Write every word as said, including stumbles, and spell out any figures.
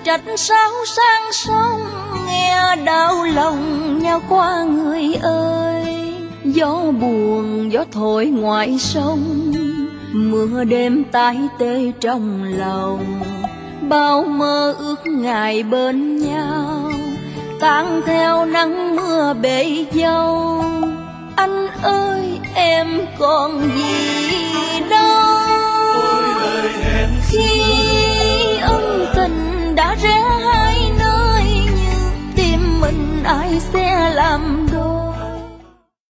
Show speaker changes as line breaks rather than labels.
trách sao sang sông, nghe đau lòng nhau qua người ơi. Gió buồn gió thổi ngoài sông, mưa đêm tái tê trong lòng. Bao mơ ước ngày bên nhau, tan theo nắng mưa bể dâu. Anh ơi em còn gì